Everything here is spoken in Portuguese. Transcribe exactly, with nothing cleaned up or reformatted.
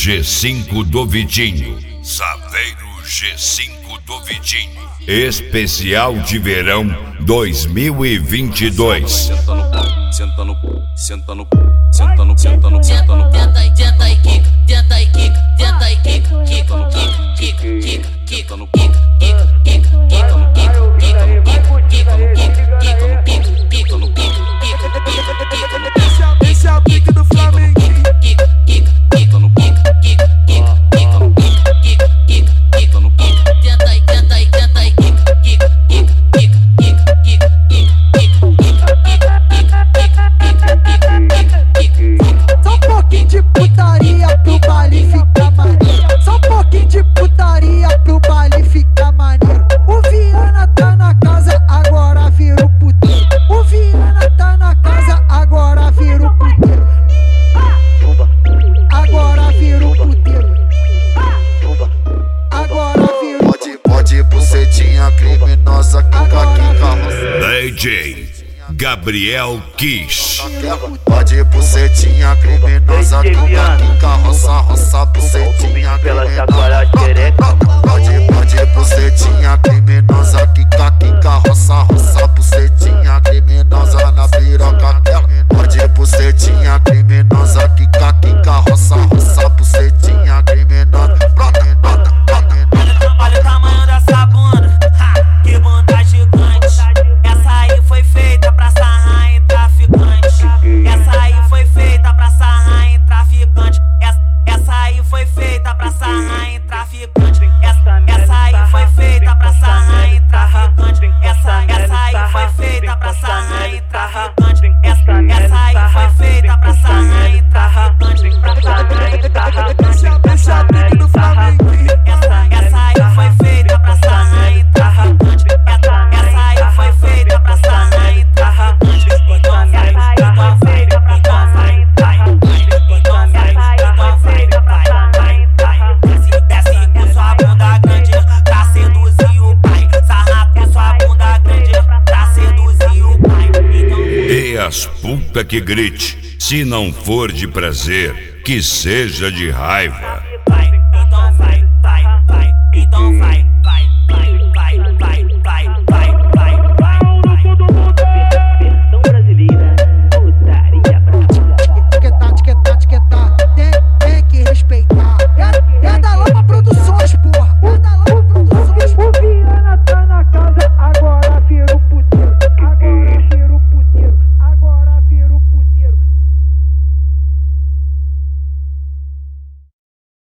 G cinco do Vitinho. Saveiro G cinco do Vitinho. Especial de verão dois mil e vinte e dois. Senta no pau, senta no pau, senta no pau, senta no, senta no, senta no pau. Tenta e tenta e quica, tenta e quica, tenta e quica, quica no quica, quica, quica, quica no quica, quica, quica, quica no quica, quica no quica, quica no quica, quica no quica, quica no quica, quica, quica, quica no quica. Esse é o pique do Flamengo. Quica, quica, quica no quica, quica, quica, quica no quica, quica, quica, quica no quica. Tenta e tenta e tenta e quica, quica, quica, quica, quica, quica, quica, quica, quica, quica, quica, quica, quica. Só um pouquinho de putaria pro baile ficar maneiro. Só um pouquinho de putaria pro baile ficar maneiro. O Viana tá na casa, agora vira o puteiro. O Viana tá na casa, agora vira o puteiro. Agora vira o puteiro. Agora vira o Pode, pode, bucetinha criminosa, kika, kika. D J Gabriel Kiss. Pode, bucetinha criminosa, kika, kika, roça, roça, bucetinha criminosa. Pode, pode, bucetinha criminosa, kika, kika, roça, roça, bucetinha criminosa na piroca dela. Pode, bucetinha criminosa, kika, kika, roça, roça, bucetinha criminosa. Brota, brota, brota. Olha o tamanho dessa bunda, ha, que bunda gigante. Essa aí foi feita pra sarrar em traficante. Essa aí foi feita pra sarrar em traficante. Essa, essa aí foi feita pra sarrar em traficante. Essa, essa aí foi feita pra sarrar em traficante. Essa, essa aí foi feita pra sarrar em traficante. Essa, essa aí foi feita pra sarrar em traficante. Pra sarrar em traficante. Esse é o pique do Flamengo. Essa, essa aí foi feita pra sarrar em traficante. Essa, essa aí foi feita pra sarrar em traficante. Então sai, então sai, então sai, então sai, então sai, então sai. Desce, desce com sua bunda grande pra seduzir o pai. Sarra com sua bunda grande pra seduzir o pai. E as puta que grite. Se não for de prazer, que seja de raiva.